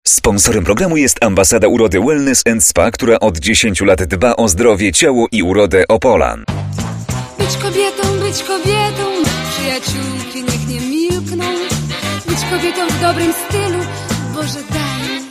Sponsorem programu jest Ambasada Urody Wellness & Spa, która od 10 lat dba o zdrowie, ciało i urodę Opolan. Być kobietą, przyjaciółki niech nie milkną. Być kobietą w dobrym stylu, Boże daj.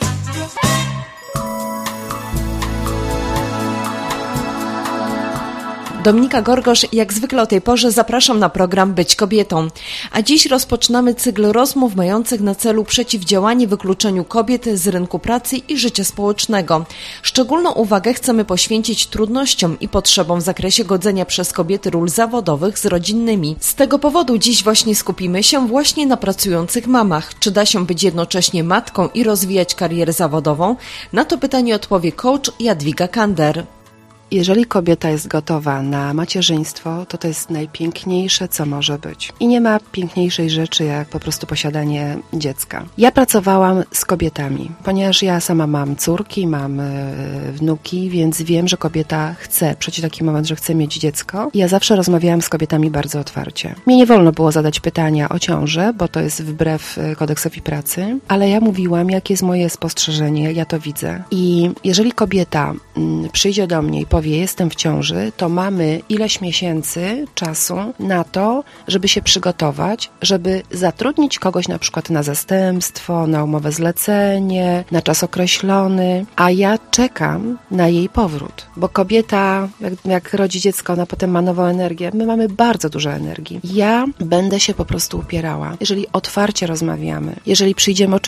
Dominika Gorgosz, jak zwykle o tej porze zapraszam na program Być kobietą. A dziś rozpoczynamy cykl rozmów mających na celu przeciwdziałanie wykluczeniu kobiet z rynku pracy i życia społecznego. Szczególną uwagę chcemy poświęcić trudnościom i potrzebom w zakresie godzenia przez kobiety ról zawodowych z rodzinnymi. Z tego powodu dziś właśnie skupimy się właśnie na pracujących mamach. Czy da się być jednocześnie matką i rozwijać karierę zawodową? Na to pytanie odpowie coach Jadwiga Kander. Jeżeli kobieta jest gotowa na macierzyństwo, to jest najpiękniejsze, co może być. I nie ma piękniejszej rzeczy, jak po prostu posiadanie dziecka. Ja pracowałam z kobietami, ponieważ ja sama mam córki, mam wnuki, więc wiem, że kobieta chce, przejdzie taki moment, że chce mieć dziecko. I ja zawsze rozmawiałam z kobietami bardzo otwarcie. Mnie nie wolno było zadać pytania o ciążę, bo to jest wbrew kodeksowi pracy, ale ja mówiłam, jakie jest moje spostrzeżenie, ja to widzę. I jeżeli kobieta przyjdzie do mnie i powie, jestem w ciąży, to mamy ileś miesięcy czasu na to, żeby się przygotować, żeby zatrudnić kogoś na przykład na zastępstwo, na umowę zlecenie, na czas określony, a ja czekam na jej powrót, bo kobieta, jak rodzi dziecko, ona potem ma nową energię, my mamy bardzo dużo energii. Ja będę się po prostu upierała, jeżeli otwarcie rozmawiamy, jeżeli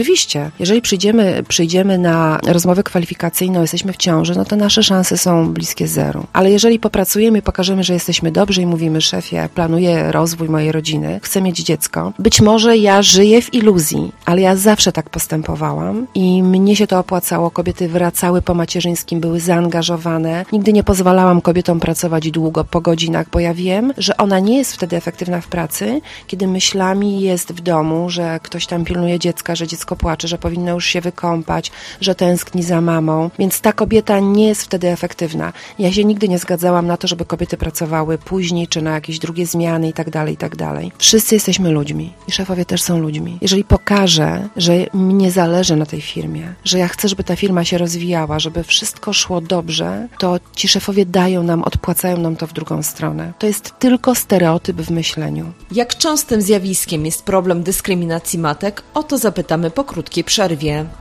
przyjdziemy na rozmowę kwalifikacyjną, jesteśmy w ciąży, no to nasze szanse są bliskie zeru. Ale jeżeli popracujemy i pokażemy, że jesteśmy dobrzy i mówimy, szefie, planuję rozwój mojej rodziny, chcę mieć dziecko, być może ja żyję w iluzji, ale ja zawsze tak postępowałam i mnie się to opłacało. Kobiety wracały po macierzyńskim, były zaangażowane. Nigdy nie pozwalałam kobietom pracować długo, po godzinach, bo ja wiem, że ona nie jest wtedy efektywna w pracy, kiedy myślami jest w domu, że ktoś tam pilnuje dziecka, że dziecko płacze, że powinno już się wykąpać, że tęskni za mamą, więc ta kobieta nie jest wtedy efektywna. Ja się nigdy nie zgadzałam na to, żeby kobiety pracowały później, czy na jakieś drugie zmiany i tak dalej. Wszyscy jesteśmy ludźmi i szefowie też są ludźmi. Jeżeli pokażę, że mi nie zależy na tej firmie, że ja chcę, żeby ta firma się rozwijała, żeby wszystko szło dobrze, to ci szefowie odpłacają nam to w drugą stronę. To jest tylko stereotyp w myśleniu. Jak częstym zjawiskiem jest problem dyskryminacji matek? O to zapytamy po krótkiej przerwie.